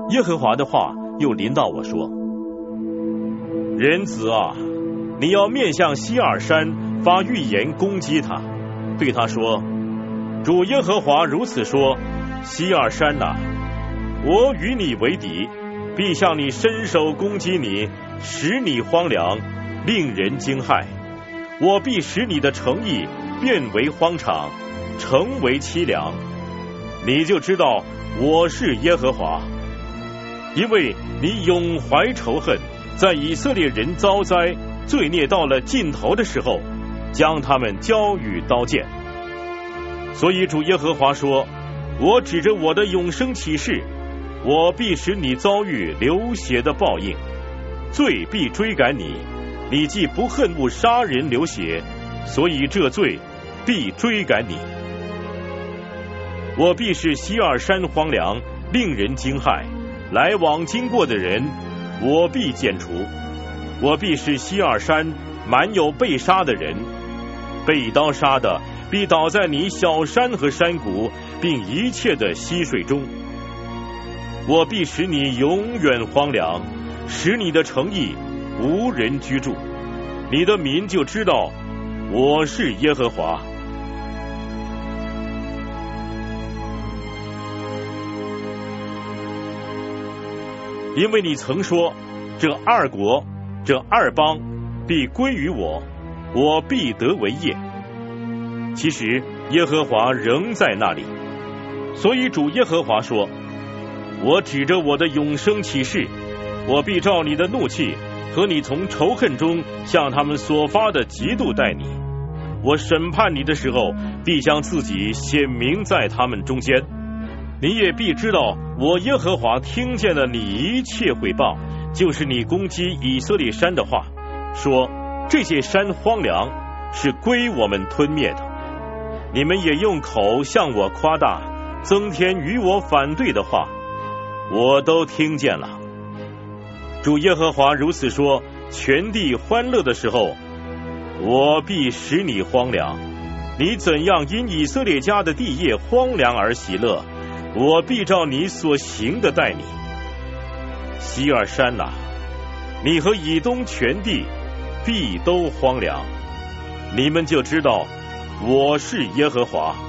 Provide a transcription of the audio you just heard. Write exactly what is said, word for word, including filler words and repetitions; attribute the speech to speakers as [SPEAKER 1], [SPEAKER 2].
[SPEAKER 1] 耶和华的话又临到我说：人子啊，你要面向西尔山发预言攻击他，对他说：主耶和华如此说，西尔山哪，我与你为敌，必向你伸手攻击你，使你荒凉，令人惊骇。我必使你的城邑变为荒场，成为凄凉，你就知道我是耶和华。因为你永怀仇恨，在以色列人遭灾罪孽到了尽头的时候，将他们交与刀剑。所以主耶和华说：我指着我的永生启示，我必使你遭遇流血的报应，罪必追赶你，你既不恨恶杀人流血，所以这罪必追赶你。我必使西尔山荒凉，令人惊骇，来往经过的人我必剪除。我必使西尔山满有被杀的人，被刀杀的必倒在你小山和山谷，并一切的溪水中。我必使你永远荒凉，使你的城邑无人居住，你的民就知道我是耶和华。因为你曾说，这二国这二邦必归于我，我必得为业。其实耶和华仍在那里，所以主耶和华说：我指着我的永生启示，我必照你的怒气和你从仇恨中向他们所发的嫉妒待你。我审判你的时候，必将自己显明在他们中间。你也必知道，我耶和华听见了你一切毁谤，就是你攻击以色列山的话，说这些山荒凉，是归我们吞灭的。你们也用口向我夸大，增添与我反对的话，我都听见了。主耶和华如此说：全地欢乐的时候，我必使你荒凉。你怎样因以色列家的地业荒凉而喜乐，我必照你所行的待你。西尔山哪，你和以东全地必都荒凉，你们就知道我是耶和华。